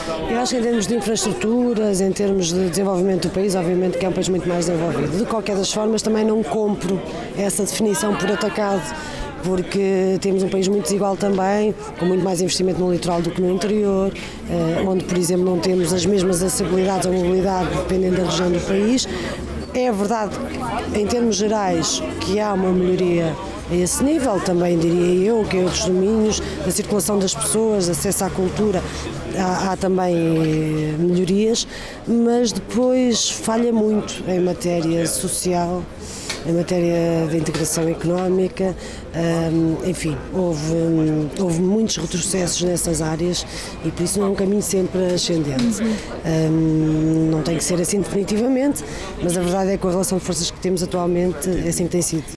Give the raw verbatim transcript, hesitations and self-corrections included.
Eu acho que em termos de infraestruturas, em termos de desenvolvimento do país, obviamente que é um país muito mais desenvolvido. De qualquer das formas, também não compro essa definição por atacado, porque temos um país muito desigual também, com muito mais investimento no litoral do que no interior, onde, por exemplo, não temos as mesmas acessibilidades ou mobilidade dependendo da região do país. É verdade, em termos gerais, que há uma melhoria a esse nível, também diria eu, que em outros domínios, da circulação das pessoas, acesso à cultura, há, há também melhorias, mas depois falha muito em matéria social, em matéria de integração económica, enfim, houve, houve muitos retrocessos nessas áreas e por isso não é um caminho sempre ascendente. Não tem que ser assim definitivamente, mas a verdade é que com a relação de forças que temos atualmente é assim que tem sido.